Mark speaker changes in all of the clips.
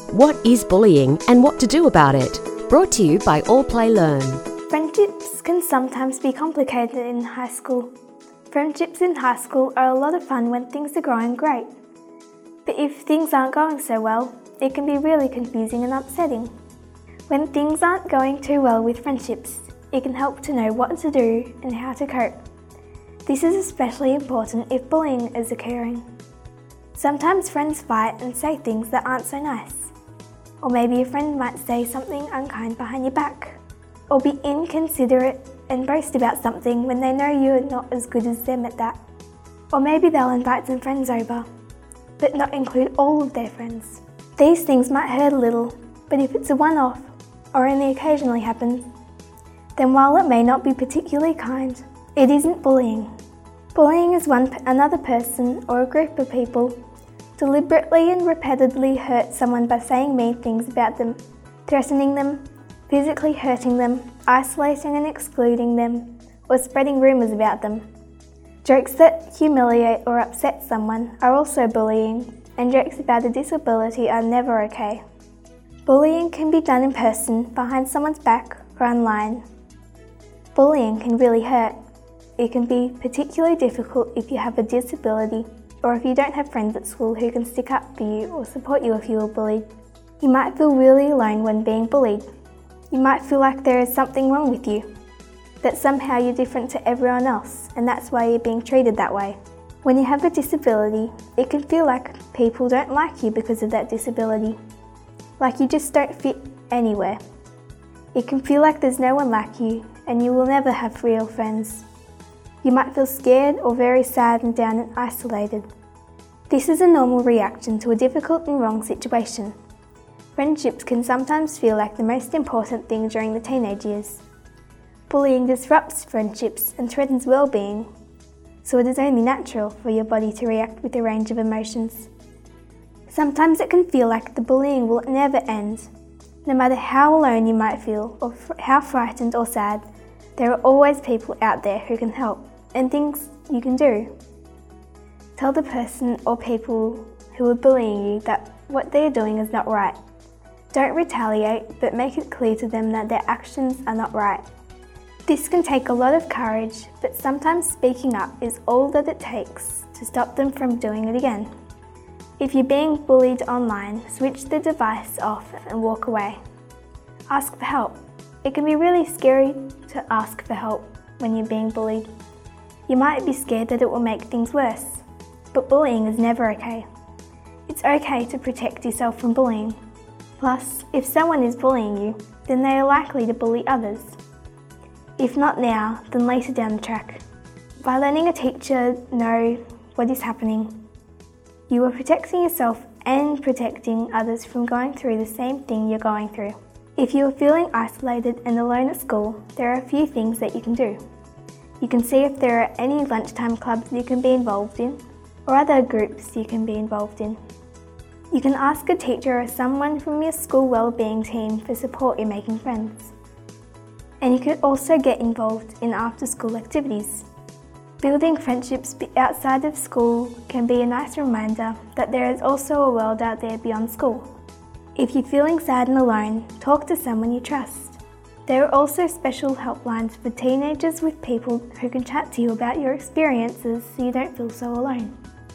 Speaker 1: What is bullying and what to do about it? Brought to you by All Play Learn.
Speaker 2: Friendships can sometimes be complicated in high school. Friendships in high school are a lot of fun when things are going great. But if things aren't going so well, it can be really confusing and upsetting. When things aren't going too well with friendships, it can help to know what to do and how to cope. This is especially important if bullying is occurring. Sometimes friends fight and say things that aren't so nice. Or maybe a friend might say something unkind behind your back. Or be inconsiderate and boast about something when they know you're not as good as them at that. Or maybe they'll invite some friends over, but not include all of their friends. These things might hurt a little, but if it's a one-off or only occasionally happens, then while it may not be particularly kind, it isn't bullying. Bullying is another person or a group of people deliberately and repeatedly hurt someone by saying mean things about them, threatening them, physically hurting them, isolating and excluding them, or spreading rumours about them. Jokes that humiliate or upset someone are also bullying, and jokes about a disability are never okay. Bullying can be done in person, behind someone's back, or online. Bullying can really hurt. It can be particularly difficult if you have a disability or if you don't have friends at school who can stick up for you or support you if you were bullied. You might feel really alone when being bullied. You might feel like there is something wrong with you, that somehow you're different to everyone else and that's why you're being treated that way. When you have a disability, it can feel like people don't like you because of that disability, like you just don't fit anywhere. It can feel like there's no one like you and you will never have real friends. You might feel scared or very sad and down and isolated. This is a normal reaction to a difficult and wrong situation. Friendships can sometimes feel like the most important thing during the teenage years. Bullying disrupts friendships and threatens well-being, so it is only natural for your body to react with a range of emotions. Sometimes it can feel like the bullying will never end. No matter how alone you might feel or how frightened or sad, there are always people out there who can help and things you can do. Tell the person or people who are bullying you that what they are doing is not right. Don't retaliate, but make it clear to them that their actions are not right. This can take a lot of courage, but sometimes speaking up is all that it takes to stop them from doing it again. If you're being bullied online, switch the device off and walk away. Ask for help. It can be really scary to ask for help when you're being bullied. You might be scared that it will make things worse, but bullying is never okay. It's okay to protect yourself from bullying. Plus, if someone is bullying you, then they are likely to bully others. If not now, then later down the track. By letting a teacher know what is happening, you are protecting yourself and protecting others from going through the same thing you're going through. If you are feeling isolated and alone at school, there are a few things that you can do. You can see if there are any lunchtime clubs you can be involved in, or other groups you can be involved in. You can ask a teacher or someone from your school wellbeing team for support in making friends. And you can also get involved in after-school activities. Building friendships outside of school can be a nice reminder that there is also a world out there beyond school. If you're feeling sad and alone, talk to someone you trust. There are also special helplines for teenagers with people who can chat to you about your experiences so you don't feel so alone.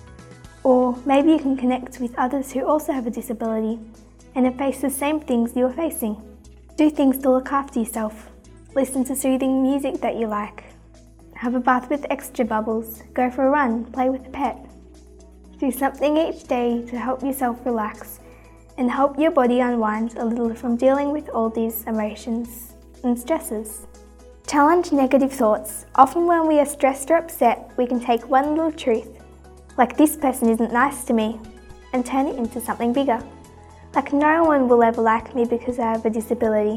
Speaker 2: Or maybe you can connect with others who also have a disability and have faced the same things you're facing. Do things to look after yourself. Listen to soothing music that you like. Have a bath with extra bubbles. Go for a run. Play with a pet. Do something each day to help yourself relax and help your body unwind a little from dealing with all these emotions and stresses. Challenge negative thoughts. Often when we are stressed or upset, we can take one little truth, like this person isn't nice to me, and turn it into something bigger. Like no one will ever like me because I have a disability.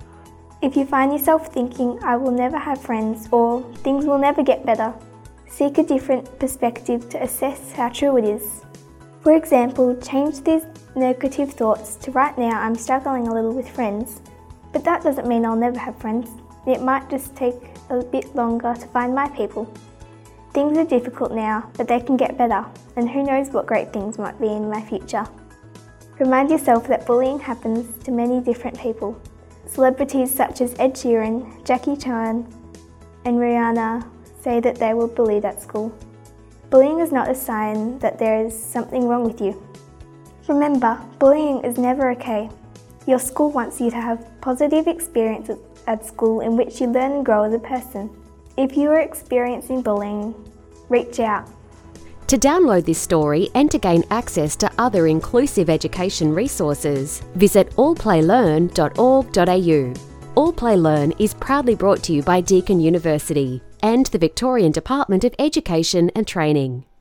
Speaker 2: If you find yourself thinking, I will never have friends or things will never get better, seek a different perspective to assess how true it is. For example, change these negative thoughts to right now I'm struggling a little with friends, but that doesn't mean I'll never have friends. It might just take a bit longer to find my people. Things are difficult now, but they can get better, and who knows what great things might be in my future. Remind yourself that bullying happens to many different people. Celebrities such as Ed Sheeran, Jackie Chan, and Rihanna say that they were bullied at school. Bullying is not a sign that there is something wrong with you. Remember, bullying is never okay. Your school wants you to have positive experiences at school in which you learn and grow as a person. If you are experiencing bullying, reach out.
Speaker 1: To download this story and to gain access to other inclusive education resources, visit allplaylearn.org.au. All Play Learn is proudly brought to you by Deakin University and the Victorian Department of Education and Training.